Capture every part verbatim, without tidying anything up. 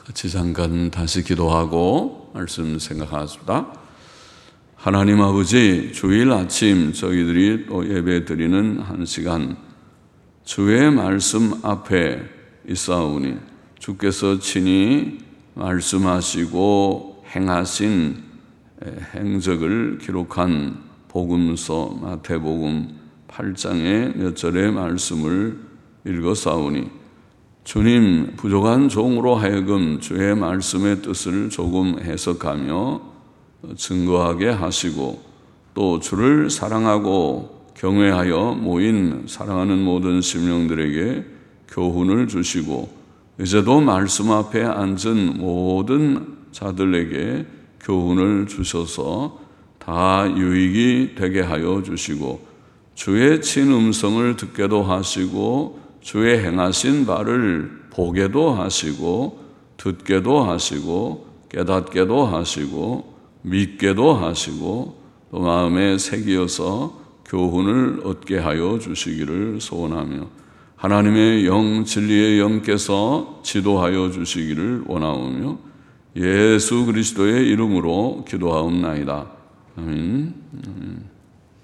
같이 잠깐 다시 기도하고 말씀 생각하겠습니다. 하나님 아버지, 주일 아침 저희들이 또 예배 드리는 한 시간 주의 말씀 앞에 있사오니 주께서 친히 말씀하시고 행하신 행적을 기록한 복음서 마태복음 팔 장의 몇 절의 말씀을 읽어사오니 주님, 부족한 종으로 하여금 주의 말씀의 뜻을 조금 해석하며 증거하게 하시고 또 주를 사랑하고 경외하여 모인 사랑하는 모든 심령들에게 교훈을 주시고 이제도 말씀 앞에 앉은 모든 자들에게 교훈을 주셔서 다 유익이 되게 하여 주시고 주의 친음성을 듣게도 하시고 주의 행하신 바를 보게도 하시고 듣게도 하시고 깨닫게도 하시고 믿게도 하시고 또 마음에 새기어서 교훈을 얻게 하여 주시기를 소원하며 하나님의 영 진리의 영께서 지도하여 주시기를 원하오며 예수 그리스도의 이름으로 기도하옵나이다. 아멘. 아멘.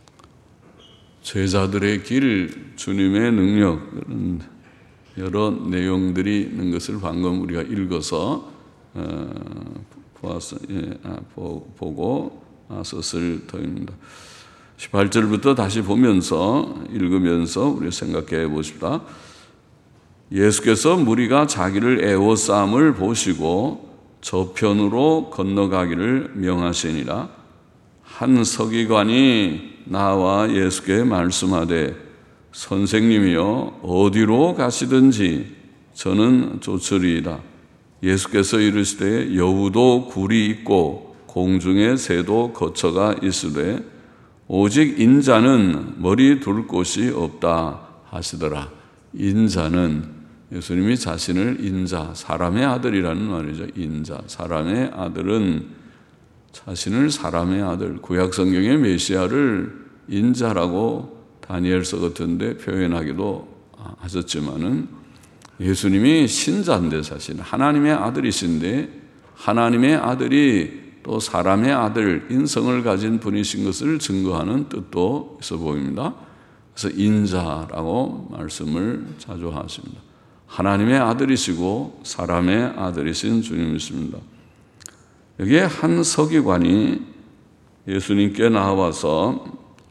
제자들의 길, 주님의 능력, 그런 여러 내용들이 있는 것을 방금 우리가 읽어서 어, 보았어, 예, 아, 보, 보고 썼을 터입니다. 십팔 절부터 다시 보면서 읽으면서 우리 생각해 보십시다. 예수께서 무리가 자기를 애워싸음을 보시고 저편으로 건너가기를 명하시니라. 한 서기관이 나와 예수께 말씀하되 선생님이여 어디로 가시든지 저는 쫓으리이다. 예수께서 이르시되 여우도 굴이 있고 공중에 새도 거처가 있으되 오직 인자는 머리 둘 곳이 없다 하시더라. 인자는 예수님이 자신을 인자, 사람의 아들이라는 말이죠. 인자, 사람의 아들은 자신을 사람의 아들, 구약 성경의 메시아를 인자라고 다니엘서 같은데 표현하기도 하셨지만은 예수님이 신자인데 사실 하나님의 아들이신데 하나님의 아들이 또 사람의 아들, 인성을 가진 분이신 것을 증거하는 뜻도 있어 보입니다. 그래서 인자라고 말씀을 자주 하십니다. 하나님의 아들이시고 사람의 아들이신 주님이십니다. 여기에 한 서기관이 예수님께 나와서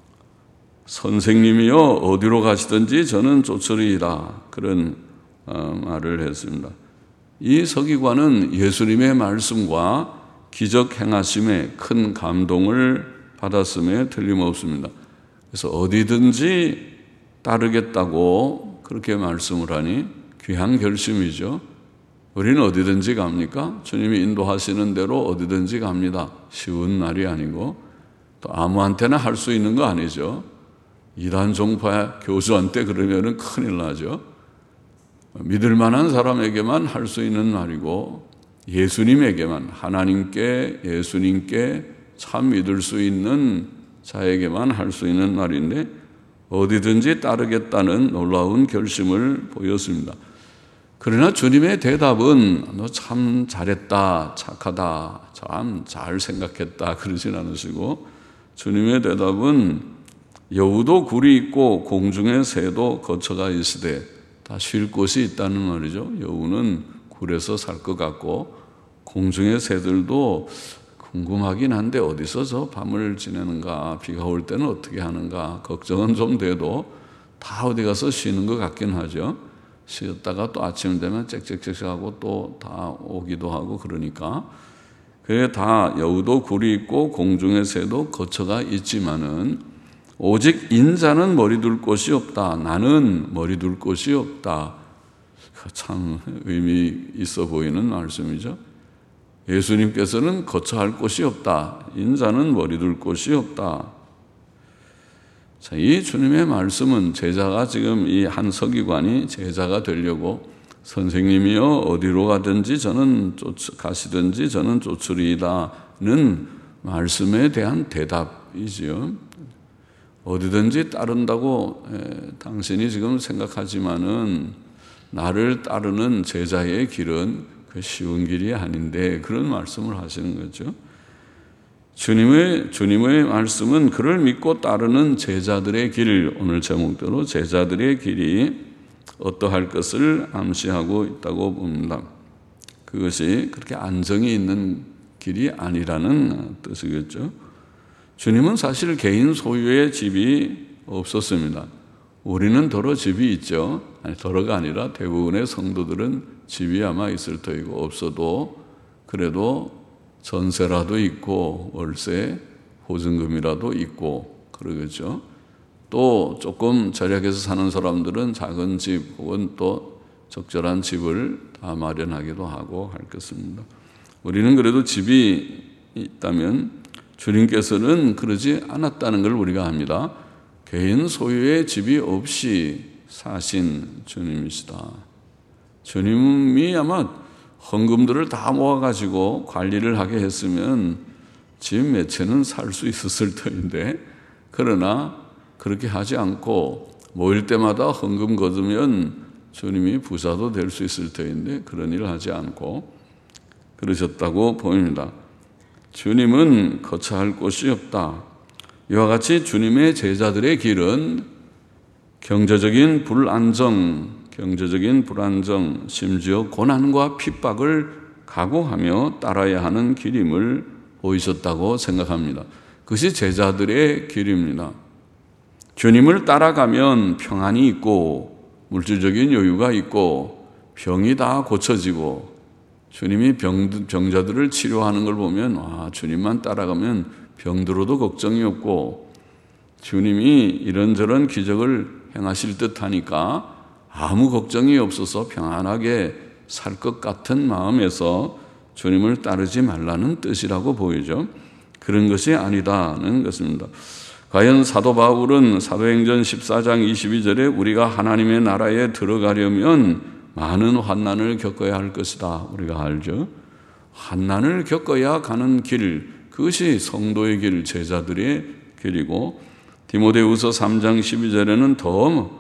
선생님이여 어디로 가시든지 저는 쫓으리이다 그런 말을 했습니다. 이 서기관은 예수님의 말씀과 기적 행하심에 큰 감동을 받았음에 틀림없습니다. 그래서 어디든지 따르겠다고 그렇게 말씀을 하니 귀한 결심이죠. 우리는 어디든지 갑니까? 주님이 인도하시는 대로 어디든지 갑니다. 쉬운 날이 아니고 또 아무한테나 할 수 있는 거 아니죠. 이단 종파 교수한테 그러면은 큰일 나죠. 믿을 만한 사람에게만 할 수 있는 말이고 예수님에게만, 하나님께, 예수님께 참 믿을 수 있는 자에게만 할 수 있는 말인데 어디든지 따르겠다는 놀라운 결심을 보였습니다. 그러나 주님의 대답은 너 참 잘했다, 착하다, 참 잘 생각했다 그러진 않으시고 주님의 대답은 여우도 굴이 있고 공중에 새도 거처가 있으되 다 쉴 곳이 있다는 말이죠. 여우는 굴에서 살 것 같고 공중의 새들도 궁금하긴 한데 어디서 저 밤을 지내는가, 비가 올 때는 어떻게 하는가 걱정은 좀 돼도 다 어디 가서 쉬는 것 같긴 하죠. 쉬었다가 또 아침 되면 짹짹짹하고 또 다 오기도 하고 그러니까 그게 다 여우도 굴이 있고 공중의 새도 거처가 있지만은 오직 인자는 머리 둘 곳이 없다. 나는 머리 둘 곳이 없다. 참 의미 있어 보이는 말씀이죠. 예수님께서는 거처할 곳이 없다. 인자는 머리 둘 곳이 없다. 자, 이 주님의 말씀은 제자가 지금 이 한 서기관이 제자가 되려고 선생님이여 어디로 가든지 저는 쫓, 가시든지 저는 쫓으리이다는 말씀에 대한 대답이지요. 어디든지 따른다고 에, 당신이 지금 생각하지만은 나를 따르는 제자의 길은 그 쉬운 길이 아닌데 그런 말씀을 하시는 거죠. 주님의, 주님의 말씀은 그를 믿고 따르는 제자들의 길, 오늘 제목대로 제자들의 길이 어떠할 것을 암시하고 있다고 봅니다. 그것이 그렇게 안정이 있는 길이 아니라는 뜻이겠죠. 주님은 사실 개인 소유의 집이 없었습니다. 우리는 더러 집이 있죠. 아니, 더러가 아니라 대부분의 성도들은 집이 아마 있을 터이고 없어도 그래도 전세라도 있고 월세, 보증금이라도 있고 그러겠죠. 또 조금 절약해서 사는 사람들은 작은 집 혹은 또 적절한 집을 다 마련하기도 하고 할 것입니다. 우리는 그래도 집이 있다면 주님께서는 그러지 않았다는 걸 우리가 압니다. 개인 소유의 집이 없이 사신 주님이시다. 주님이 아마 헌금들을 다 모아가지고 관리를 하게 했으면 집 몇 채는 살 수 있었을 터인데, 그러나 그렇게 하지 않고 모일 때마다 헌금 거두면 주님이 부자도 될 수 있을 터인데 그런 일을 하지 않고 그러셨다고 보입니다. 주님은 거처할 곳이 없다. 이와 같이 주님의 제자들의 길은 경제적인 불안정, 경제적인 불안정, 심지어 고난과 핍박을 각오하며 따라야 하는 길임을 보이셨다고 생각합니다. 그것이 제자들의 길입니다. 주님을 따라가면 평안이 있고 물질적인 여유가 있고 병이 다 고쳐지고, 주님이 병, 병자들을 치료하는 걸 보면 와, 주님만 따라가면 병들어도 걱정이 없고 주님이 이런저런 기적을 행하실 듯 하니까 아무 걱정이 없어서 평안하게 살 것 같은 마음에서 주님을 따르지 말라는 뜻이라고 보이죠. 그런 것이 아니다는 것입니다. 과연 사도 바울은 사도행전 십사 장 이십이 절에 우리가 하나님의 나라에 들어가려면 많은 환난을 겪어야 할 것이다, 우리가 알죠. 환난을 겪어야 가는 길, 그것이 성도의 길, 제자들의 길이고, 디모데후서 삼 장 십이 절에는 더,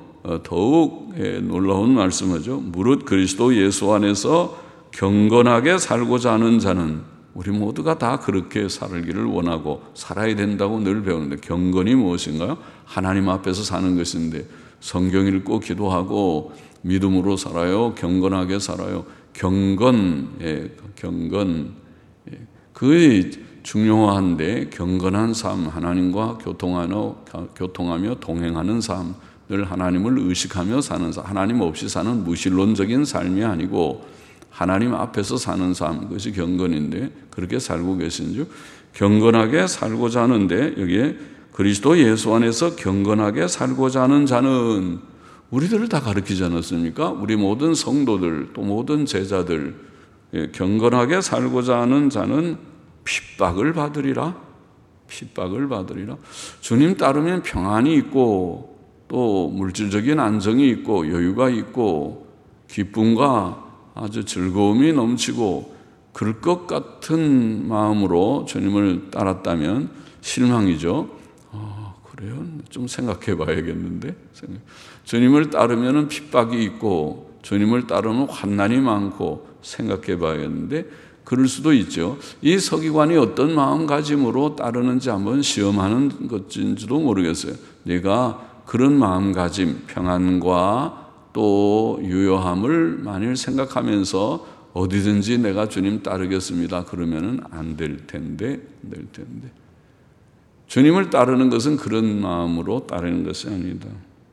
더욱 놀라운 말씀이죠. 무릇 그리스도 예수 안에서 경건하게 살고자 하는 자는, 우리 모두가 다 그렇게 살기를 원하고 살아야 된다고 늘 배우는데, 경건이 무엇인가요? 하나님 앞에서 사는 것인데, 성경 읽고 기도하고 믿음으로 살아요. 경건하게 살아요. 경건, 예, 경건, 예, 그게 중요한데, 경건한 삶, 하나님과 교통하며, 교통하며 동행하는 삶, 늘 하나님을 의식하며 사는 삶, 하나님 없이 사는 무신론적인 삶이 아니고 하나님 앞에서 사는 삶, 그것이 경건인데 그렇게 살고 계신지, 경건하게 살고자 하는데 여기에 그리스도 예수 안에서 경건하게 살고자 하는 자는 우리들을 다 가르치지 않았습니까? 우리 모든 성도들, 또 모든 제자들, 경건하게 살고자 하는 자는 핍박을 받으리라. 핍박을 받으리라. 주님 따르면 평안이 있고 또 물질적인 안정이 있고 여유가 있고 기쁨과 아주 즐거움이 넘치고 그럴 것 같은 마음으로 주님을 따랐다면 실망이죠. 아, 그래요? 좀 생각해 봐야겠는데. 주님을 따르면 핍박이 있고 주님을 따르면 환난이 많고 생각해 봐야겠는데, 그럴 수도 있죠. 이 서기관이 어떤 마음가짐으로 따르는지 한번 시험하는 것인지도 모르겠어요. 내가 그런 마음가짐, 평안과 또 유효함을 만일 생각하면서 어디든지 내가 주님 따르겠습니다, 그러면은 안 될 텐데, 안 될 텐데. 주님을 따르는 것은 그런 마음으로 따르는 것이 아니다.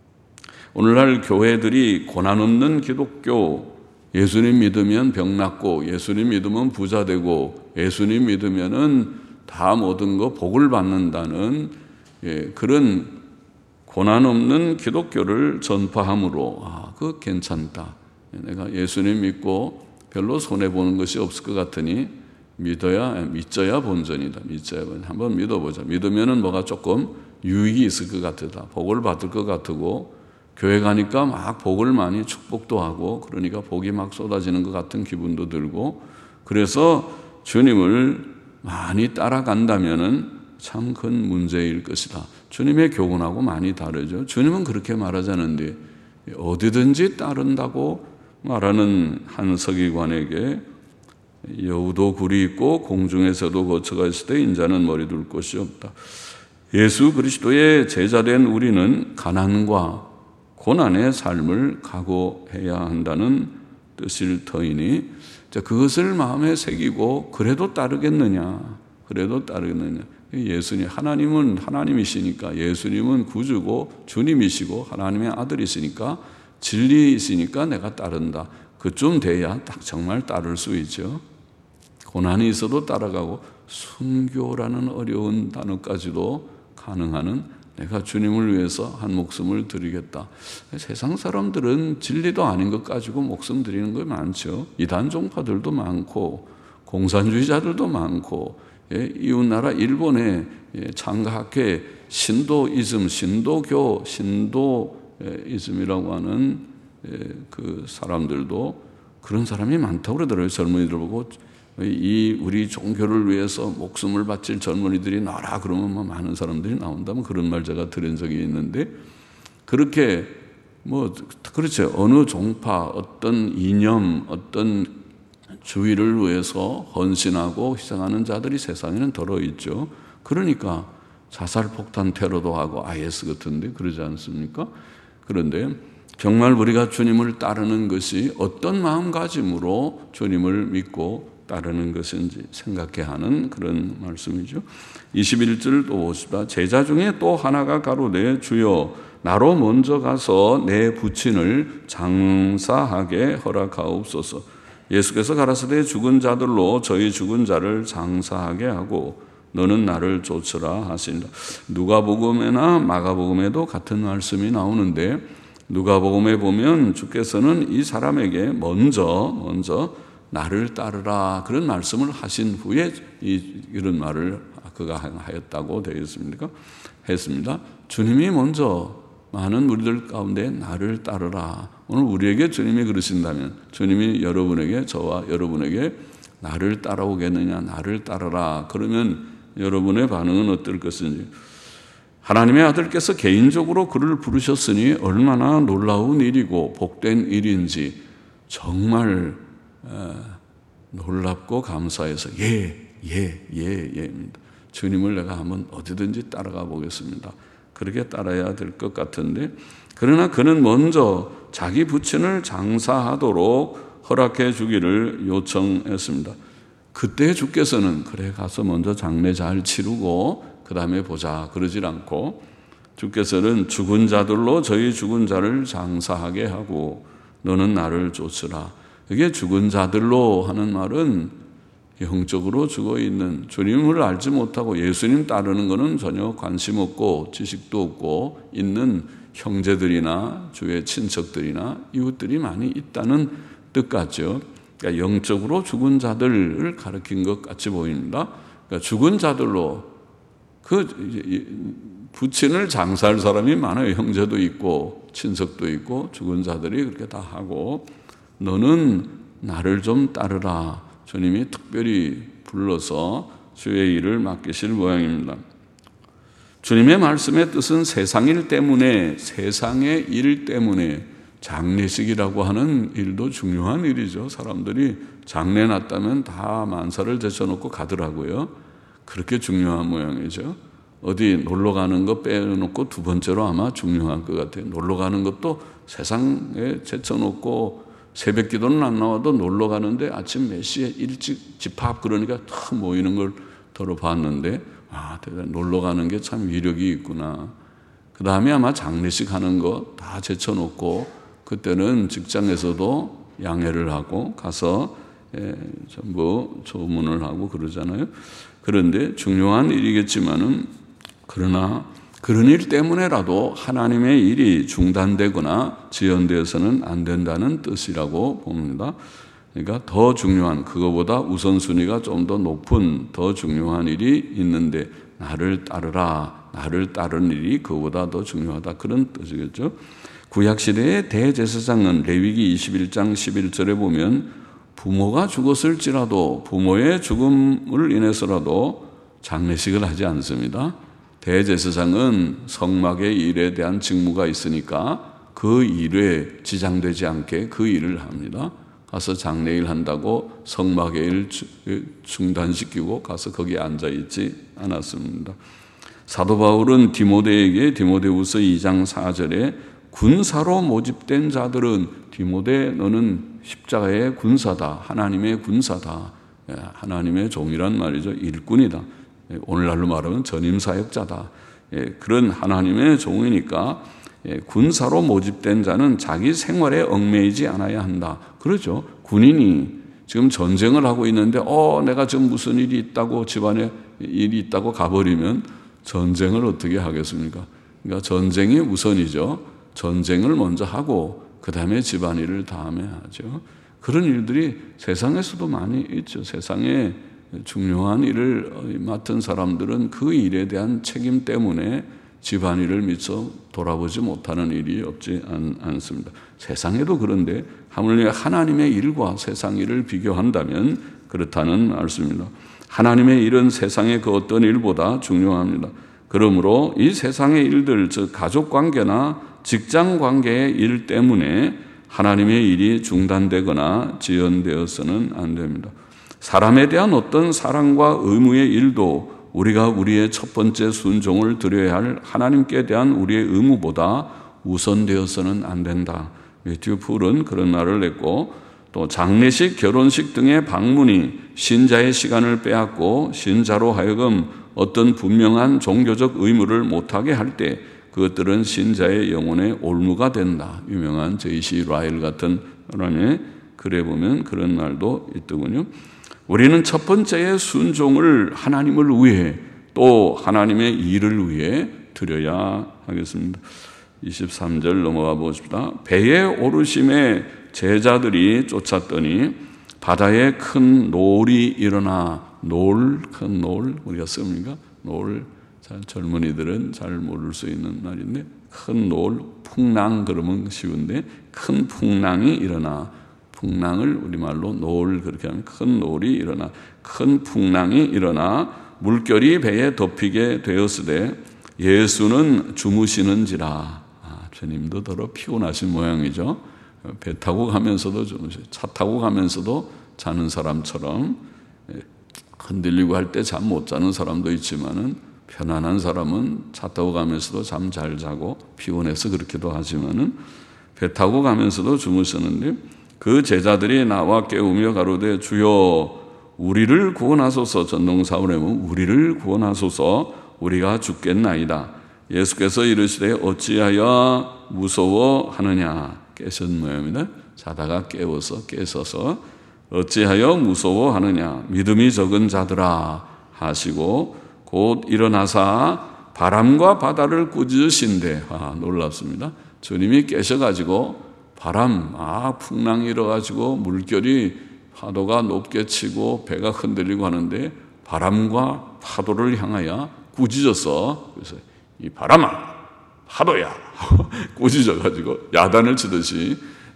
오늘날 교회들이 고난 없는 기독교, 예수님 믿으면 병 낫고, 예수님 믿으면 부자 되고, 예수님 믿으면은 다 모든 거 복을 받는다는, 예, 그런 고난 없는 기독교를 전파함으로, 아, 그거 괜찮다. 내가 예수님 믿고 별로 손해보는 것이 없을 것 같으니 믿어야, 믿져야 본전이다. 믿져야 본전. 한번 믿어보자. 믿으면은 뭐가 조금 유익이 있을 것 같다. 복을 받을 것 같고, 교회 가니까 막 복을 많이 축복도 하고, 그러니까 복이 막 쏟아지는 것 같은 기분도 들고, 그래서 주님을 많이 따라간다면은 참 큰 문제일 것이다. 주님의 교훈하고 많이 다르죠. 주님은 그렇게 말하지 않는데 어디든지 따른다고 말하는 한 서기관에게 여우도 굴이 있고 공중에서도 거처가 있을 때 인자는 머리 둘 곳이 없다. 예수 그리스도의 제자된 우리는 가난과 고난의 삶을 각오해야 한다는 뜻일 터이니 그것을 마음에 새기고 그래도 따르겠느냐, 그래도 따르겠느냐. 예수님, 하나님은 하나님이시니까, 예수님은 구주고 주님이시고 하나님의 아들이시니까, 진리이시니까 내가 따른다. 그쯤 돼야 딱 정말 따를 수 있죠. 고난이 있어도 따라가고 순교라는 어려운 단어까지도 가능하는, 내가 주님을 위해서 한 목숨을 드리겠다. 세상 사람들은 진리도 아닌 것 가지고 목숨 드리는 거 많죠. 이단 종파들도 많고 공산주의자들도 많고, 예, 이웃나라 일본의 예, 창가학회 신도이즘, 신도교, 신도이즘이라고 하는 예, 그 사람들도 그런 사람이 많다고 그러더라고요. 젊은이들 보고 이 우리 종교를 위해서 목숨을 바칠 젊은이들이 나라 그러면 뭐 많은 사람들이 나온다면 그런 말 제가 들은 적이 있는데, 그렇게 뭐 그렇죠. 어느 종파, 어떤 이념, 어떤 주의를 위해서 헌신하고 희생하는 자들이 세상에는 덜어 있죠. 그러니까 자살 폭탄 테러도 하고 아이에스 같은데 그러지 않습니까? 그런데 정말 우리가 주님을 따르는 것이 어떤 마음가짐으로 주님을 믿고 따르는 것인지 생각해야 하는 그런 말씀이죠. 이십일 절 또 보십시다. 제자 중에 또 하나가 가로되 주여 나로 먼저 가서 내 부친을 장사하게 허락하옵소서. 예수께서 가라사대 죽은 자들로 저희 죽은 자를 장사하게 하고 너는 나를 쫓으라 하시니라. 누가복음이나 마가복음에도 같은 말씀이 나오는데, 누가복음에 보면 주께서는 이 사람에게 먼저 먼저 나를 따르라 그런 말씀을 하신 후에 이, 이런 말을 그가 하였다고 되어 있습니까? 했습니다. 주님이 먼저 많은 우리들 가운데 나를 따르라. 오늘 우리에게 주님이 그러신다면, 주님이 여러분에게, 저와 여러분에게 나를 따라오겠느냐, 나를 따르라. 그러면 여러분의 반응은 어떨 것인지. 하나님의 아들께서 개인적으로 그를 부르셨으니 얼마나 놀라운 일이고 복된 일인지 정말 놀랍고 감사해서 예, 예, 예, 예입니다. 주님을 내가 한번 어디든지 따라가 보겠습니다. 그렇게 따라야 될 것 같은데, 그러나 그는 먼저 자기 부친을 장사하도록 허락해 주기를 요청했습니다. 그때 주께서는 그래 가서 먼저 장례 잘 치르고 그 다음에 보자 그러질 않고, 주께서는 죽은 자들로 저희 죽은 자를 장사하게 하고 너는 나를 쫓으라. 이게 죽은 자들로 하는 말은 영적으로 죽어있는, 주님을 알지 못하고 예수님 따르는 것은 전혀 관심 없고 지식도 없고 있는 형제들이나 주의 친척들이나 이웃들이 많이 있다는 뜻 같죠. 그러니까 영적으로 죽은 자들을 가리킨 것 같이 보입니다. 그러니까 죽은 자들로 그 부친을 장사할 사람이 많아요. 형제도 있고 친척도 있고 죽은 자들이 그렇게 다 하고 너는 나를 좀 따르라. 주님이 특별히 불러서 주의 일을 맡기실 모양입니다. 주님의 말씀의 뜻은 세상 일 때문에, 세상의 일 때문에 장례식이라고 하는 일도 중요한 일이죠. 사람들이 장례 났다면 다 만사를 제쳐놓고 가더라고요. 그렇게 중요한 모양이죠. 어디 놀러 가는 거 빼놓고 두 번째로 아마 중요한 것 같아요. 놀러 가는 것도 세상에 제쳐놓고 새벽 기도는 안 나와도 놀러 가는데 아침 몇 시에 일찍 집합 그러니까 다 모이는 걸 더러 봤는데, 아, 대단히 놀러 가는 게 참 위력이 있구나. 그 다음에 아마 장례식 하는 거 다 제쳐놓고 그때는 직장에서도 양해를 하고 가서 예, 전부 조문을 하고 그러잖아요. 그런데 중요한 일이겠지만은, 그러나 그런 일 때문에라도 하나님의 일이 중단되거나 지연되어서는 안 된다는 뜻이라고 봅니다. 그러니까 더 중요한, 그거보다 우선순위가 좀 더 높은 더 중요한 일이 있는데 나를 따르라, 나를 따르는 일이 그거보다 더 중요하다, 그런 뜻이겠죠. 구약시대의 대제사장은 레위기 이십일 장 십일 절에 보면 부모가 죽었을지라도 부모의 죽음을 인해서라도 장례식을 하지 않습니다. 대제사장은 성막의 일에 대한 직무가 있으니까 그 일에 지장되지 않게 그 일을 합니다. 가서 장례일 한다고 성막의 일 중단시키고 가서 거기에 앉아있지 않았습니다. 사도 바울은 디모데에게 디모데후서 이 장 사 절에 군사로 모집된 자들은 디모데 너는 십자가의 군사다. 하나님의 군사다. 하나님의 종이란 말이죠. 일꾼이다. 오늘날로 말하면 전임사역자다. 그런 하나님의 종이니까 군사로 모집된 자는 자기 생활에 얽매이지 않아야 한다. 그렇죠. 군인이 지금 전쟁을 하고 있는데 어 내가 지금 무슨 일이 있다고 집안에 일이 있다고 가버리면 전쟁을 어떻게 하겠습니까? 그러니까 전쟁이 우선이죠. 전쟁을 먼저 하고 그 다음에 집안일을 다음에 하죠. 그런 일들이 세상에서도 많이 있죠. 세상에 중요한 일을 맡은 사람들은 그 일에 대한 책임 때문에 집안일을 미처 돌아보지 못하는 일이 없지 않, 않습니다. 세상에도 그런데 하물며 하나님의 일과 세상 일을 비교한다면 그렇다는 말씀입니다. 하나님의 일은 세상의 그 어떤 일보다 중요합니다. 그러므로 이 세상의 일들, 즉 가족관계나 직장관계의 일 때문에 하나님의 일이 중단되거나 지연되어서는 안 됩니다. 사람에 대한 어떤 사랑과 의무의 일도 우리가 우리의 첫 번째 순종을 드려야 할 하나님께 대한 우리의 의무보다 우선되어서는 안 된다. 매튜 풀은 그런 말을 냈고, 또 장례식, 결혼식 등의 방문이 신자의 시간을 빼앗고 신자로 하여금 어떤 분명한 종교적 의무를 못하게 할 때 그것들은 신자의 영혼의 올무가 된다. 유명한 제이씨 라일 같은 사람의 글에 보면 그런 말도 있더군요. 우리는 첫 번째의 순종을 하나님을 위해 또 하나님의 일을 위해 드려야 하겠습니다. 이십삼 절 넘어가 보십시다. 배에 오르심에 제자들이 쫓았더니 바다에 큰 노을이 일어나, 노을, 큰 노을, 우리가 씁니까? 노을, 잘 젊은이들은 잘 모를 수 있는 말인데, 큰 노을, 풍랑 그러면 쉬운데, 큰 풍랑이 일어나, 풍랑을 우리말로 노을 그렇게 하면 큰 노을이 일어나, 큰 풍랑이 일어나 물결이 배에 덮이게 되었으되 예수는 주무시는지라. 아, 주님도 더러 피곤하신 모양이죠. 배 타고 가면서도 주무시, 차 타고 가면서도 자는 사람처럼, 흔들리고 할 때 잠 못 자는 사람도 있지만은 편안한 사람은 차 타고 가면서도 잠 잘 자고 피곤해서 그렇게도 하지만은 배 타고 가면서도 주무시는데 그 제자들이 나와 깨우며 가로되 주여 우리를 구원하소서. 전동사울에는 우리를 구원하소서, 우리가 죽겠나이다. 예수께서 이르시되 어찌하여 무서워하느냐. 깨신 모양입니다. 자다가 깨워서 깨서서 어찌하여 무서워하느냐. 믿음이 적은 자들아 하시고 곧 일어나사 바람과 바다를 꾸짖으신대. 아, 놀랍습니다. 주님이 깨셔가지고 바람, 아, 풍랑이 일어가지고 물결이 파도가 높게 치고 배가 흔들리고 하는데 바람과 파도를 향하여 꾸짖어서, 그래서 이 바람아, 파도야 꾸짖어가지고 야단을 치듯이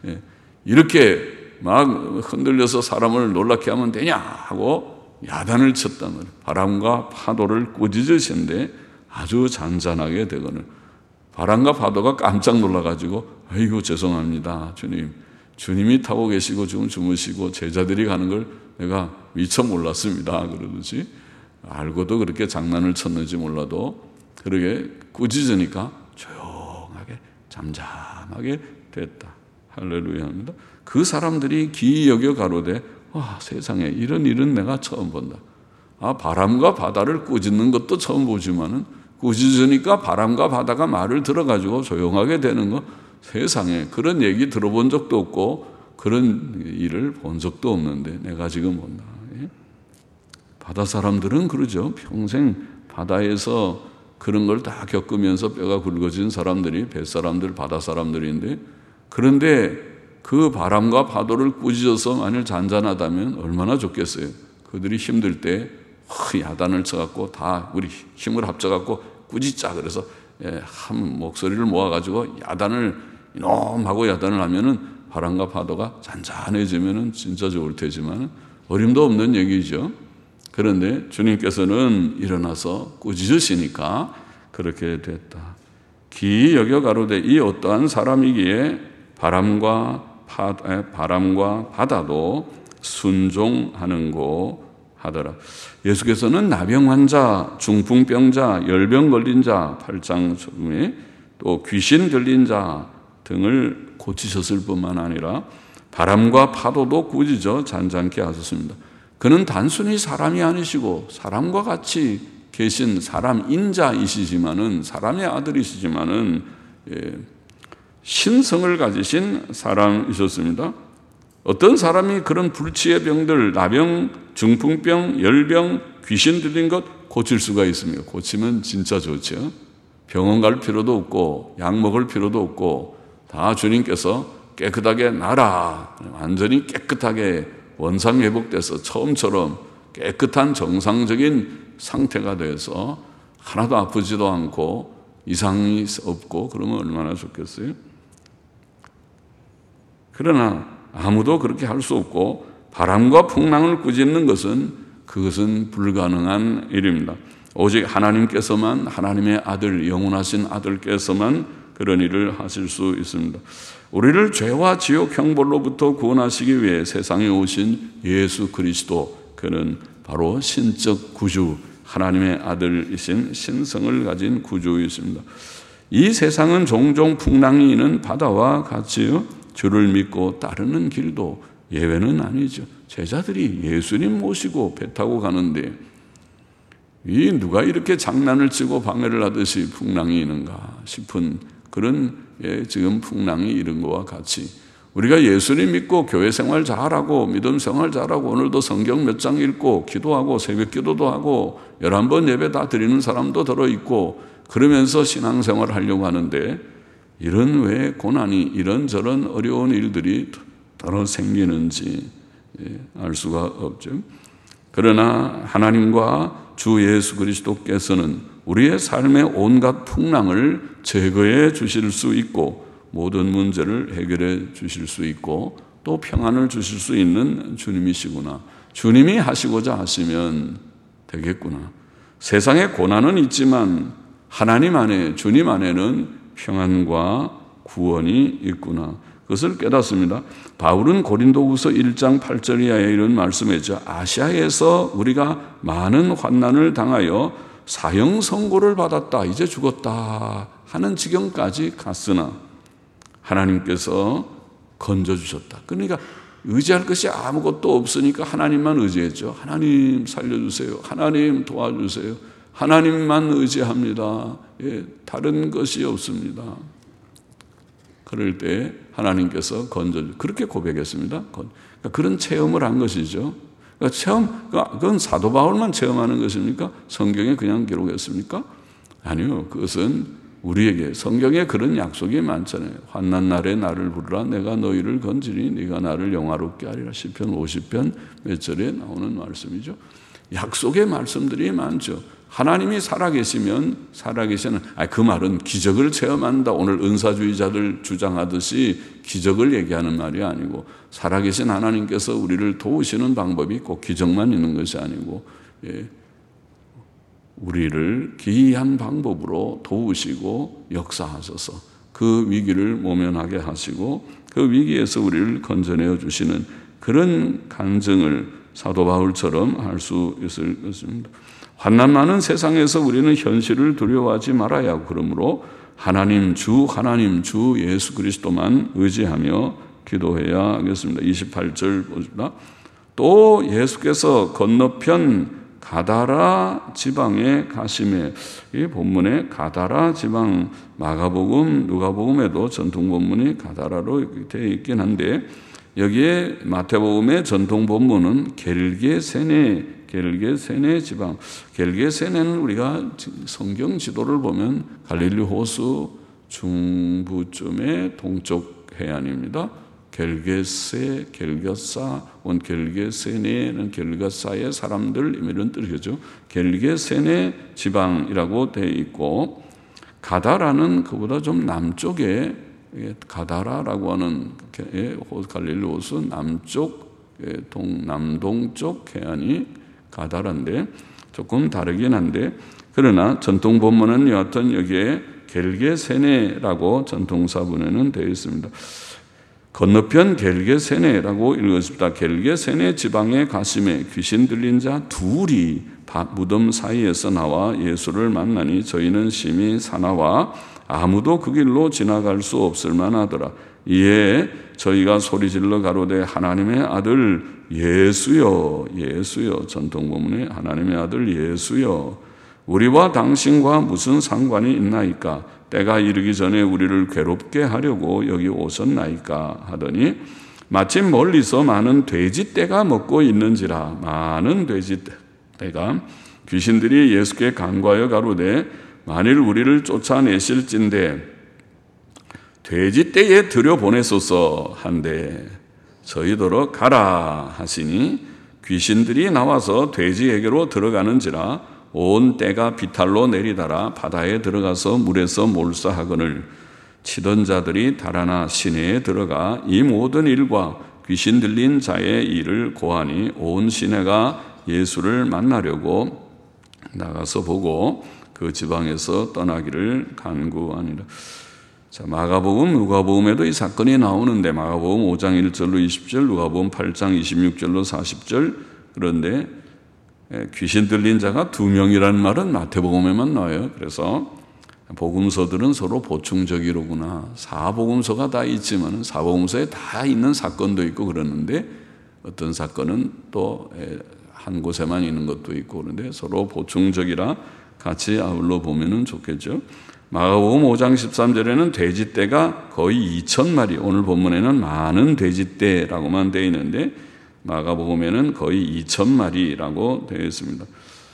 이렇게 막 흔들려서 사람을 놀랍게 하면 되냐 하고 야단을 쳤단 말이에요. 바람과 파도를 꾸짖으시는데 아주 잔잔하게 되거늘 바람과 파도가 깜짝 놀라가지고 아이고 죄송합니다 주님, 주님이 타고 계시고 지금 주무시고 제자들이 가는 걸 내가 미처 몰랐습니다 그러듯이, 알고도 그렇게 장난을 쳤는지 몰라도 그러게 꾸짖으니까 조용하게 잠잠하게 됐다. 할렐루야 합니다. 그 사람들이 기이 여겨 가로되 와, 세상에 이런 일은 내가 처음 본다. 아, 바람과 바다를 꾸짖는 것도 처음 보지만은 꾸짖으니까 바람과 바다가 말을 들어가지고 조용하게 되는 거, 세상에 그런 얘기 들어본 적도 없고 그런 일을 본 적도 없는데 내가 지금 본다. 바다 사람들은 그러죠. 평생 바다에서 그런 걸 다 겪으면서 뼈가 굵어진 사람들이 뱃사람들, 바다 사람들인데, 그런데 그 바람과 파도를 꾸짖어서 만일 잔잔하다면 얼마나 좋겠어요. 그들이 힘들 때 야단을 쳐갖고 다 우리 힘을 합쳐갖고 꾸짖자 그래서 한 목소리를 모아가지고 야단을 이놈하고 야단을 하면은 바람과 파도가 잔잔해지면은 진짜 좋을 테지만 어림도 없는 얘기죠. 그런데 주님께서는 일어나서 꾸짖으시니까 그렇게 됐다. 기이 여겨 가로되 이 어떠한 사람이기에 바람과 바람과 바다도 순종하는고 하더라. 예수께서는 나병 환자, 중풍병자, 열병 걸린 자, 팔장초음에 또 귀신 들린 자 등을 고치셨을 뿐만 아니라 바람과 파도도 꾸짖어 잔잔케 하셨습니다. 그는 단순히 사람이 아니시고 사람과 같이 계신 사람 인자이시지만은 사람의 아들이시지만은 예, 신성을 가지신 사람이셨습니다. 어떤 사람이 그런 불치의 병들, 나병, 중풍병, 열병, 귀신 들린 것 고칠 수가 있습니까? 고치면 진짜 좋죠. 병원 갈 필요도 없고 약 먹을 필요도 없고 다 주님께서 깨끗하게 나라, 완전히 깨끗하게 원상 회복돼서 처음처럼 깨끗한 정상적인 상태가 돼서 하나도 아프지도 않고 이상이 없고 그러면 얼마나 좋겠어요? 그러나 아무도 그렇게 할 수 없고 바람과 풍랑을 꾸짖는 것은 그것은 불가능한 일입니다. 오직 하나님께서만, 하나님의 아들, 영원하신 아들께서만 그런 일을 하실 수 있습니다. 우리를 죄와 지옥 형벌로부터 구원하시기 위해 세상에 오신 예수 그리스도, 그는 바로 신적 구주, 하나님의 아들이신 신성을 가진 구주이십니다. 이 세상은 종종 풍랑이 있는 바다와 같이요, 주를 믿고 따르는 길도 예외는 아니죠. 제자들이 예수님 모시고 배 타고 가는데 이 누가 이렇게 장난을 치고 방해를 하듯이 풍랑이 있는가 싶은 그런 예, 지금 풍랑이 이런 것과 같이 우리가 예수님 믿고 교회 생활 잘하고 믿음 생활 잘하고 오늘도 성경 몇 장 읽고 기도하고 새벽 기도도 하고 열한 번 예배 다 드리는 사람도 들어있고 그러면서 신앙생활을 하려고 하는데 이런 왜 고난이 이런저런 어려운 일들이 더러 생기는지 알 수가 없죠. 그러나 하나님과 주 예수 그리스도께서는 우리의 삶의 온갖 풍랑을 제거해 주실 수 있고 모든 문제를 해결해 주실 수 있고 또 평안을 주실 수 있는 주님이시구나. 주님이 하시고자 하시면 되겠구나. 세상에 고난은 있지만 하나님 안에, 주님 안에는 평안과 구원이 있구나. 그것을 깨닫습니다. 바울은 고린도후서 일 장 팔 절 이하에 이런 말씀했죠. 아시아에서 우리가 많은 환난을 당하여 사형 선고를 받았다. 이제 죽었다 하는 지경까지 갔으나 하나님께서 건져주셨다. 그러니까 의지할 것이 아무것도 없으니까 하나님만 의지했죠. 하나님 살려주세요. 하나님 도와주세요. 하나님만 의지합니다. 예, 다른 것이 없습니다. 그럴 때 하나님께서 건져주 그렇게 고백했습니다. 그러니까 그런 체험을 한 것이죠. 그러니까 체험, 그건 사도 바울만 체험하는 것입니까? 성경에 그냥 기록했습니까? 아니요. 그것은 우리에게 성경에 그런 약속이 많잖아요. 환난 날에 나를 부르라 내가 너희를 건지리 네가 나를 영화롭게 하리라. 시편 오십 편 몇 절에 나오는 말씀이죠. 약속의 말씀들이 많죠. 하나님이 살아계시면 살아계시는 아니 그 말은 기적을 체험한다. 오늘 은사주의자들 주장하듯이 기적을 얘기하는 말이 아니고 살아계신 하나님께서 우리를 도우시는 방법이 꼭 기적만 있는 것이 아니고 예, 우리를 기이한 방법으로 도우시고 역사하셔서 그 위기를 모면하게 하시고 그 위기에서 우리를 건져내어 주시는 그런 간증을 사도 바울처럼 할 수 있을 것입니다. 환난 많은 세상에서 우리는 현실을 두려워하지 말아야 하고 그러므로 하나님 주 하나님 주 예수 그리스도만 의지하며 기도해야 하겠습니다. 이십팔 절 보십니다. 또 예수께서 건너편 가다라 지방에 가심에 이 본문에 가다라 지방 마가복음 누가복음에도 전통 본문이 가다라로 되어 있긴 한데 여기에 마태복음의 전통 본문은 겔게세네 겔게세네 지방 겔게세네는 우리가 성경 지도를 보면 갈릴리 호수 중부쯤의 동쪽 해안입니다. 겔게세, 겔게사, 온 겔게세네는 겔게사의 사람들 이런 뜻이죠. 겔게세네 지방이라고 되어 있고 가다라는 그보다 좀 남쪽에 가다라라고 하는 갈릴리 호수 남쪽 동남동쪽 해안이 가다라인데 조금 다르긴 한데 그러나 전통 본문은 여하튼 여기에 겔게세네라고 전통사본에는 되어 있습니다. 건너편 겔게세네라고 읽었습니다. 겔게세네 지방의 가심에 귀신 들린 자 둘이 무덤 사이에서 나와 예수를 만나니 저희는 심히 사나와 아무도 그 길로 지나갈 수 없을 만하더라. 이에 저희가 소리질러 가로되 하나님의 아들 예수여, 예수여, 전통 본문에 하나님의 아들 예수여, 우리와 당신과 무슨 상관이 있나이까? 때가 이르기 전에 우리를 괴롭게 하려고 여기 오셨나이까? 하더니 마침 멀리서 많은 돼지떼가 먹고 있는지라. 많은 돼지떼가 귀신들이 예수께 간과하여 가로되 만일 우리를 쫓아내실진대 돼지떼에 들여보내소서 한데 저희더러 가라 하시니 귀신들이 나와서 돼지에게로 들어가는지라. 온 떼가 비탈로 내리달아 바다에 들어가서 물에서 몰사하거늘 치던 자들이 달아나 시내에 들어가 이 모든 일과 귀신 들린 자의 일을 고하니 온 시내가 예수를 만나려고 나가서 보고 그 지방에서 떠나기를 간구하니라. 자, 마가복음, 누가복음에도 이 사건이 나오는데 마가복음 오 장 일 절로 이십 절, 누가복음 팔 장 이십육 절로 사십 절. 그런데 귀신 들린 자가 두 명이라는 말은 마태복음에만 나와요. 그래서 복음서들은 서로 보충적이로구나. 사복음서가 다 있지만 사복음서에 다 있는 사건도 있고 그러는데 어떤 사건은 또 한 곳에만 있는 것도 있고 그런데 서로 보충적이라 같이 아울러 보면 좋겠죠. 마가복음 오 장 십삼 절에는 돼지떼가 거의 이천 마리, 오늘 본문에는 많은 돼지떼라고만 되어 있는데 마가복음에는 거의 이천 마리라고 되어 있습니다.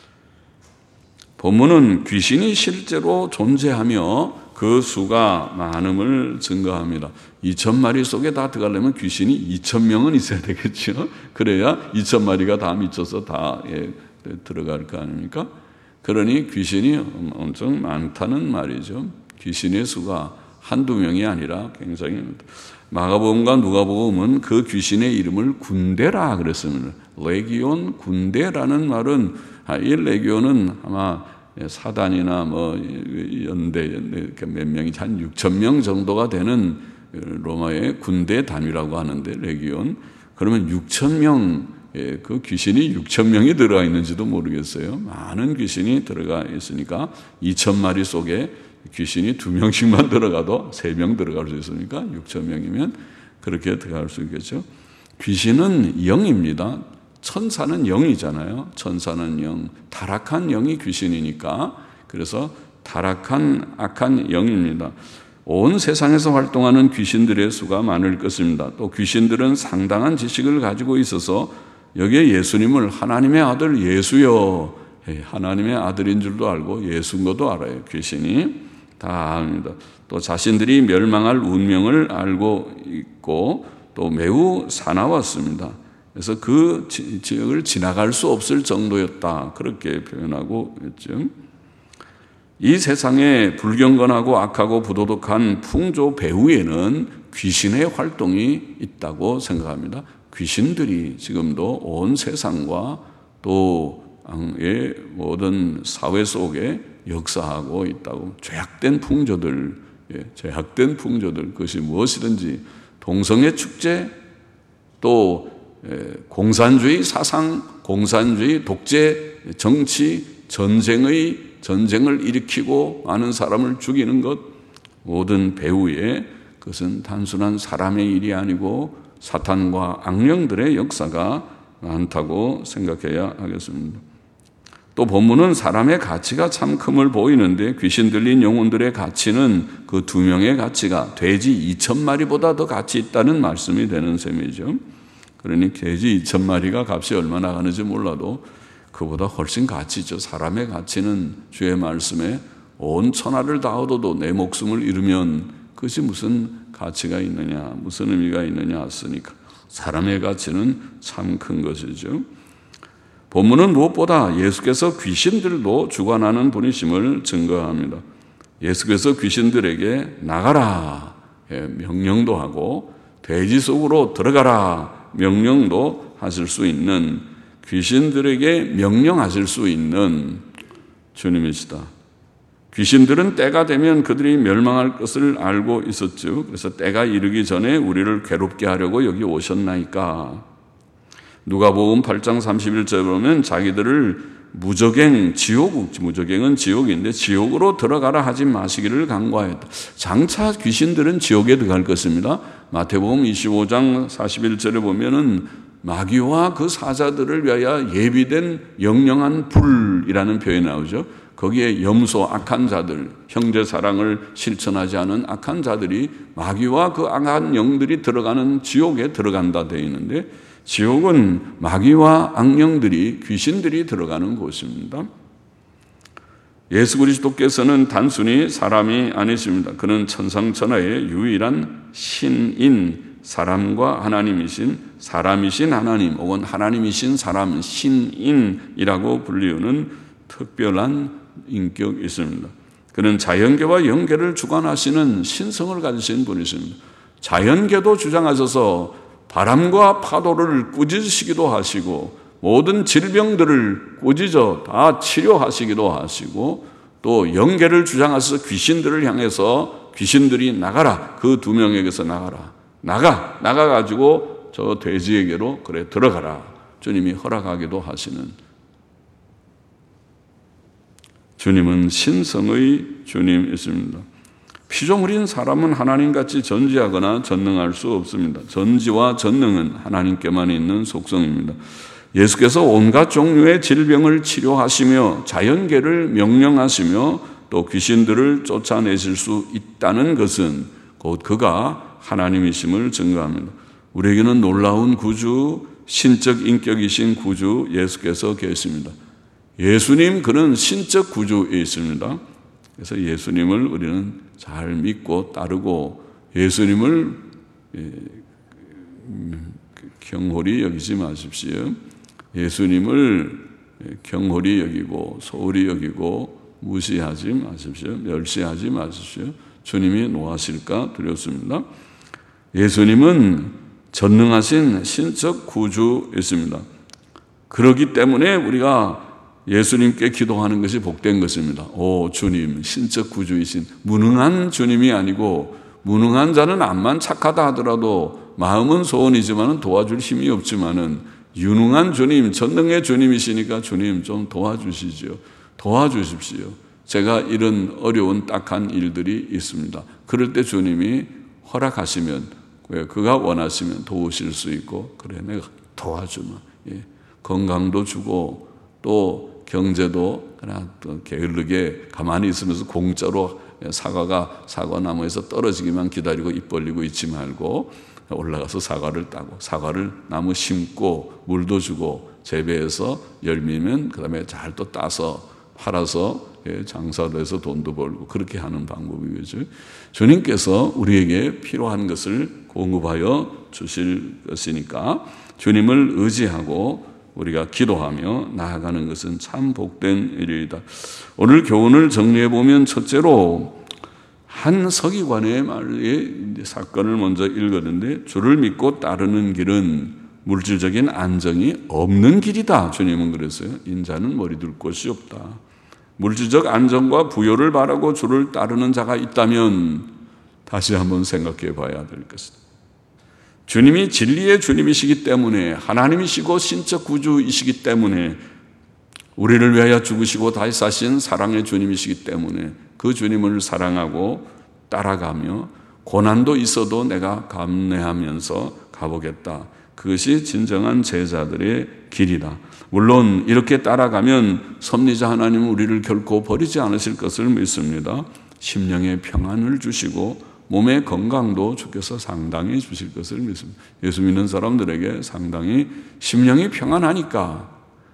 본문은 귀신이 실제로 존재하며 그 수가 많음을 증거합니다. 이천 마리 속에 다 들어가려면 귀신이 이천 명은 있어야 되겠죠. 그래야 이천 마리가 다 미쳐서 다 예, 들어갈 거 아닙니까? 그러니 귀신이 엄청 많다는 말이죠. 귀신의 수가 한두 명이 아니라 굉장히 많다. 마가복음과 누가복음은 그 귀신의 이름을 군대라 그랬습니다. 레기온, 군대라는 말은 이 레기온은 아마 사단이나 뭐 연대, 연대 몇 명이 한 육천 명 정도가 되는 로마의 군대 단위라고 하는데 레기온. 그러면 육천 명, 그 귀신이 육천 명이 들어가 있는지도 모르겠어요. 많은 귀신이 들어가 있으니까 이천 마리 속에 귀신이 두 명씩만 들어가도 세 명 들어갈 수 있으니까 육천 명이면 그렇게 들어갈 수 있겠죠. 귀신은 영입니다. 천사는 영이잖아요. 천사는 영, 타락한 영이 귀신이니까 그래서 타락한 악한 영입니다. 온 세상에서 활동하는 귀신들의 수가 많을 것입니다. 또 귀신들은 상당한 지식을 가지고 있어서 여기에 예수님을 하나님의 아들 예수여, 하나님의 아들인 줄도 알고 예수인 것도 알아요. 귀신이 다 압니다. 또 자신들이 멸망할 운명을 알고 있고 또 매우 사나웠습니다. 그래서 그 지역을 지나갈 수 없을 정도였다. 그렇게 표현하고 있죠. 이 세상에 불경건하고 악하고 부도덕한 풍조 배후에는 귀신의 활동이 있다고 생각합니다. 귀신들이 지금도 온 세상과 또 모든 사회 속에 역사하고 있다고. 죄악된 풍조들, 예, 죄악된 풍조들, 그것이 무엇이든지 동성애 축제, 또 예, 공산주의 사상, 공산주의 독재 정치, 전쟁의 전쟁을 일으키고 많은 사람을 죽이는 것, 모든 배후에 그것은 단순한 사람의 일이 아니고 사탄과 악령들의 역사가 많다고 생각해야 하겠습니다. 또 본문은 사람의 가치가 참 큼을 보이는데 귀신 들린 영혼들의 가치는 그 두 명의 가치가 돼지 이천 마리보다 더 가치 있다는 말씀이 되는 셈이죠. 그러니 돼지 이천 마리가 값이 얼마나 가는지 몰라도 그보다 훨씬 가치 있죠. 사람의 가치는 주의 말씀에 온 천하를 다 얻어도 내 목숨을 잃으면 그것이 무슨 가치가 있느냐, 무슨 의미가 있느냐 했으니까 사람의 가치는 참 큰 것이죠. 본문은 무엇보다 예수께서 귀신들도 주관하는 분이심을 증거합니다. 예수께서 귀신들에게 나가라 명령도 하고 돼지 속으로 들어가라 명령도 하실 수 있는, 귀신들에게 명령하실 수 있는 주님이시다. 귀신들은 때가 되면 그들이 멸망할 것을 알고 있었죠. 그래서 때가 이르기 전에 우리를 괴롭게 하려고 여기 오셨나이까. 누가복음 팔 장 삼십일 절에 보면 자기들을 무저갱, 지옥, 무저갱은 지옥인데 지옥으로 들어가라 하지 마시기를 간과했다. 장차 귀신들은 지옥에 들어갈 것입니다. 마태복음 이십오 장 사십일 절에 보면은 마귀와 그 사자들을 위하여 예비된 영영한 불이라는 표현이 나오죠. 거기에 염소, 악한 자들, 형제 사랑을 실천하지 않은 악한 자들이 마귀와 그 악한 영들이 들어가는 지옥에 들어간다 되어 있는데, 지옥은 마귀와 악령들이, 귀신들이 들어가는 곳입니다. 예수 그리스도께서는 단순히 사람이 아니십니다. 그는 천상천하의 유일한 신인, 사람과 하나님이신, 사람이신 하나님, 혹은 하나님이신 사람, 신인이라고 불리우는 특별한 인격이 있습니다. 그는 자연계와 영계를 주관하시는 신성을 가지신 분이십니다. 자연계도 주장하셔서 바람과 파도를 꾸짖으시기도 하시고 모든 질병들을 꾸짖어 다 치료하시기도 하시고, 또 영계를 주장하셔서 귀신들을 향해서 귀신들이 나가라, 그 두 명에게서 나가라, 나가 나가가지고 저 돼지에게로 그래 들어가라 주님이 허락하기도 하시는, 주님은 신성의 주님이십니다. 피조물인 사람은 하나님같이 전지하거나 전능할 수 없습니다. 전지와 전능은 하나님께만 있는 속성입니다. 예수께서 온갖 종류의 질병을 치료하시며 자연계를 명령하시며 또 귀신들을 쫓아내실 수 있다는 것은 곧 그가 하나님이심을 증거합니다. 우리에게는 놀라운 구주, 신적 인격이신 구주 예수께서 계십니다. 예수님, 그는 신적 구주에 있습니다. 그래서 예수님을 우리는 잘 믿고 따르고 예수님을 경홀히 여기지 마십시오. 예수님을 경홀히 여기고 소홀히 여기고 무시하지 마십시오. 멸시하지 마십시오. 주님이 노하실까 두렵습니다. 예수님은 전능하신 신적 구주이십니다. 그렇기 때문에 우리가 예수님께 기도하는 것이 복된 것입니다. 오 주님, 신적 구주이신 무능한 주님이 아니고, 무능한 자는 암만 착하다 하더라도 마음은 소원이지만 도와줄 힘이 없지만은 유능한 주님, 전능의 주님이시니까 주님 좀 도와주시죠. 도와주십시오. 제가 이런 어려운 딱한 일들이 있습니다. 그럴 때 주님이 허락하시면, 그가 원하시면 도우실 수 있고, 그래 내가 도와주마. 예. 건강도 주고 또 경제도 그냥 또 게으르게 가만히 있으면서 공짜로 사과가 사과나무에서 떨어지기만 기다리고 입 벌리고 있지 말고 올라가서 사과를 따고, 사과를 나무 심고 물도 주고 재배해서 열매면 그 다음에 잘 또 따서 팔아서 장사도 해서 돈도 벌고, 그렇게 하는 방법이겠죠. 주님께서 우리에게 필요한 것을 공급하여 주실 것이니까 주님을 의지하고 우리가 기도하며 나아가는 것은 참 복된 일이다. 오늘 교훈을 정리해 보면, 첫째로 한 서기관의 말의 사건을 먼저 읽었는데, 주를 믿고 따르는 길은 물질적인 안정이 없는 길이다. 주님은 그랬어요. 인자는 머리 둘 곳이 없다. 물질적 안정과 부요를 바라고 주를 따르는 자가 있다면 다시 한번 생각해 봐야 될 것이다. 주님이 진리의 주님이시기 때문에, 하나님이시고 신적 구주이시기 때문에, 우리를 위하여 죽으시고 다시 사신 사랑의 주님이시기 때문에 그 주님을 사랑하고 따라가며 고난도 있어도 내가 감내하면서 가보겠다. 그것이 진정한 제자들의 길이다. 물론 이렇게 따라가면 섭리자 하나님은 우리를 결코 버리지 않으실 것을 믿습니다. 심령의 평안을 주시고 몸의 건강도 주께서 상당히 주실 것을 믿습니다. 예수 믿는 사람들에게 상당히 심령이 평안하니까,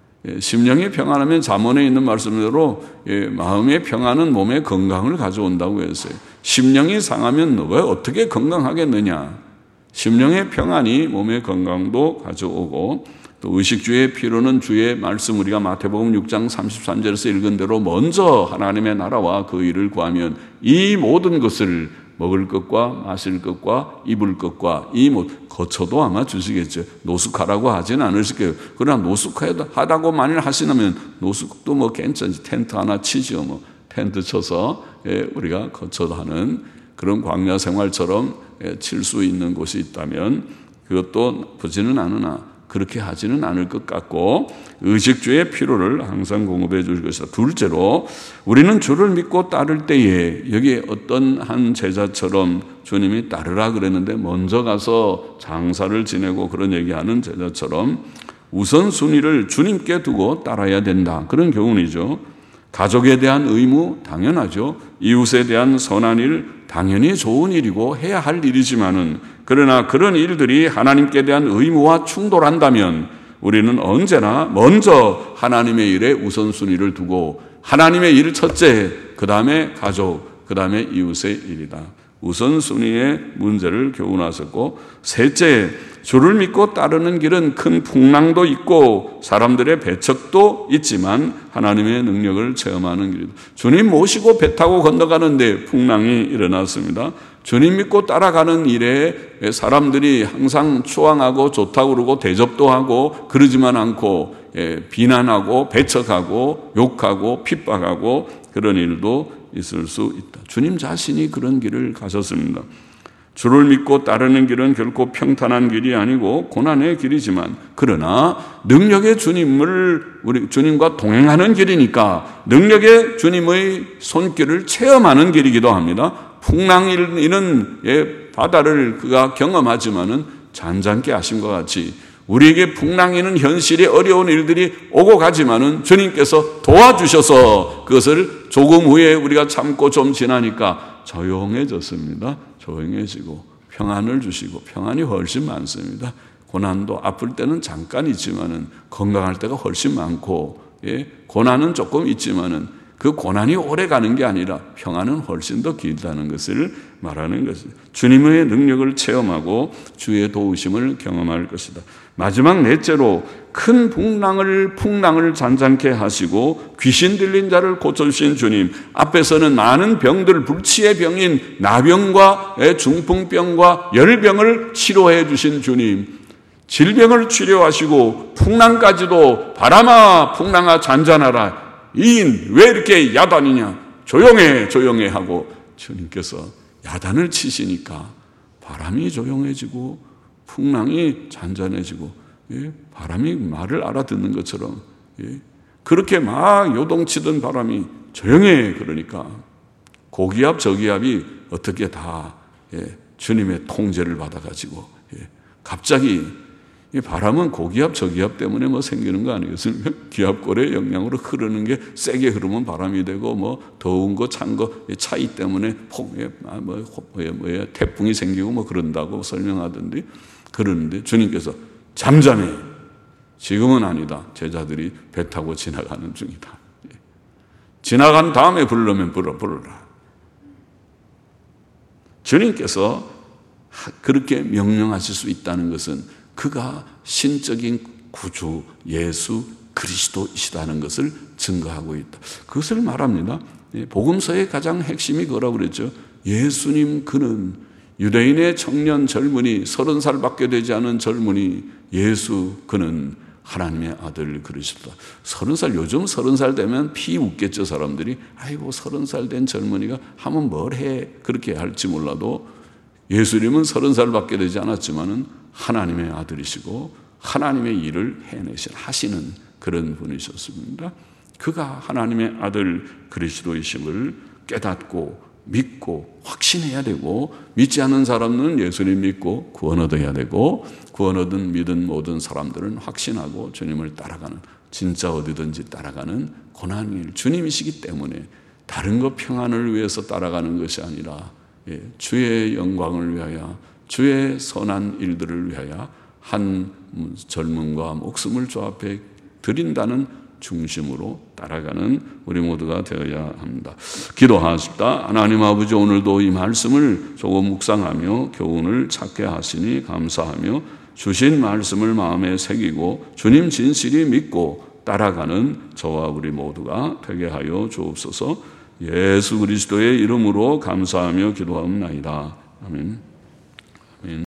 심령이 평안하면 잠언에 있는 말씀대로 마음의 평안은 몸의 건강을 가져온다고 했어요. 심령이 상하면 왜 어떻게 건강하겠느냐. 심령의 평안이 몸의 건강도 가져오고, 또 의식주의 필요는 주의 말씀, 우리가 마태복음 육 장 삼십삼 절에서 읽은 대로 먼저 하나님의 나라와 그 일을 구하면 이 모든 것을, 먹을 것과 마실 것과 입을 것과 이 뭐 거처도 아마 주시겠죠. 노숙하라고 하지는 않으실 거예요. 그러나 노숙하다고 만일 하시면 노숙도 뭐 괜찮지. 텐트 하나 치죠. 뭐 텐트 쳐서 우리가 거처하는 그런 광야 생활처럼 칠 수 있는 곳이 있다면 그것도 보지는 않으나 그렇게 하지는 않을 것 같고 의식주의 필요를 항상 공급해 줄 것이다. 둘째로 우리는 주를 믿고 따를 때에 여기에 어떤 한 제자처럼 주님이 따르라 그랬는데 먼저 가서 장사를 지내고 그런 얘기하는 제자처럼 우선순위를 주님께 두고 따라야 된다. 그런 교훈이죠. 가족에 대한 의무 당연하죠. 이웃에 대한 선한 일 당연히 좋은 일이고 해야 할 일이지만은 그러나 그런 일들이 하나님께 대한 의무와 충돌한다면 우리는 언제나 먼저 하나님의 일에 우선순위를 두고 하나님의 일 첫째, 그 다음에 가족, 그 다음에 이웃의 일이다. 우선순위의 문제를 교훈하셨고, 셋째, 주를 믿고 따르는 길은 큰 풍랑도 있고 사람들의 배척도 있지만 하나님의 능력을 체험하는 길이다. 주님 모시고 배 타고 건너가는데 풍랑이 일어났습니다. 주님 믿고 따라가는 일에 사람들이 항상 추앙하고 좋다고 그러고 대접도 하고 그러지만 않고 비난하고 배척하고 욕하고 핍박하고 그런 일도 있을 수 있다. 주님 자신이 그런 길을 가셨습니다. 주를 믿고 따르는 길은 결코 평탄한 길이 아니고 고난의 길이지만 그러나 능력의 주님을 우리 주님과 동행하는 길이니까 능력의 주님의 손길을 체험하는 길이기도 합니다. 풍랑이는 예, 바다를 그가 경험하지만은 잔잔케 하심과 같이 우리에게 풍랑이는 현실의 어려운 일들이 오고 가지만은 주님께서 도와주셔서 그것을 조금 후에 우리가 참고 좀 지나니까 조용해졌습니다. 조용해지고 평안을 주시고 평안이 훨씬 많습니다. 고난도 아플 때는 잠깐 있지만은 건강할 때가 훨씬 많고 예, 고난은 조금 있지만은 그 고난이 오래 가는 게 아니라 평안은 훨씬 더 길다는 것을 말하는 것입니다. 주님의 능력을 체험하고 주의 도우심을 경험할 것이다. 마지막 넷째로 큰 풍랑을 풍랑을 잔잔케 하시고 귀신 들린 자를 고쳐주신 주님, 앞에서는 많은 병들, 불치의 병인 나병과 중풍병과 열병을 치료해 주신 주님, 질병을 치료하시고 풍랑까지도 바람아 풍랑아 잔잔하라, 이인 왜 이렇게 야단이냐, 조용해 조용해 하고 주님께서 야단을 치시니까 바람이 조용해지고 풍랑이 잔잔해지고 예? 바람이 말을 알아듣는 것처럼 예? 그렇게 막 요동치던 바람이 조용해. 그러니까 고기압 저기압이 어떻게 다 예? 주님의 통제를 받아가지고 예? 갑자기 이 바람은 고기압 저기압 때문에 뭐 생기는 거 아니겠습니까? 기압골의 영향으로 흐르는 게 세게 흐르면 바람이 되고 뭐 더운 거 찬 거 차이 때문에 폭, 아, 뭐, 뭐, 뭐, 태풍이 생기고 뭐 그런다고 설명하던데 그러는데 주님께서 잠잠해. 지금은 아니다. 제자들이 배 타고 지나가는 중이다. 지나간 다음에 부르면 불러 부르라. 주님께서 그렇게 명령하실 수 있다는 것은 그가 신적인 구주 예수 그리스도이시다는 것을 증거하고 있다. 그것을 말합니다. 복음서의 가장 핵심이 그거라고 그랬죠. 예수님 그는 유대인의 청년 젊은이 서른 살밖에 되지 않은 젊은이 예수 그는 하나님의 아들 그리스도다. 서른 살 요즘 서른 살 되면 피 웃겠죠. 사람들이 아이고 서른 살 된 젊은이가 하면 뭘 해 그렇게 할지 몰라도 예수님은 서른 살밖에 되지 않았지만은 하나님의 아들이시고 하나님의 일을 해내신 하시는 그런 분이셨습니다. 그가 하나님의 아들 그리스도이심을 깨닫고 믿고 확신해야 되고 믿지 않는 사람은 예수님 믿고 구원 얻어야 되고 구원 얻은 믿은 모든 사람들은 확신하고 주님을 따라가는 진짜 어디든지 따라가는 고난일 주님이시기 때문에 다른 것 평안을 위해서 따라가는 것이 아니라 예, 주의 영광을 위하여 주의 선한 일들을 위하여 한 젊음과 목숨을 주 앞에 드린다는 중심으로 따라가는 우리 모두가 되어야 합니다. 기도하십시다. 하나님 아버지, 오늘도 이 말씀을 조금 묵상하며 교훈을 찾게 하시니 감사하며 주신 말씀을 마음에 새기고 주님 진실이 믿고 따라가는 저와 우리 모두가 되게 하여 주옵소서. 예수 그리스도의 이름으로 감사하며 기도하옵나이다. 아멘.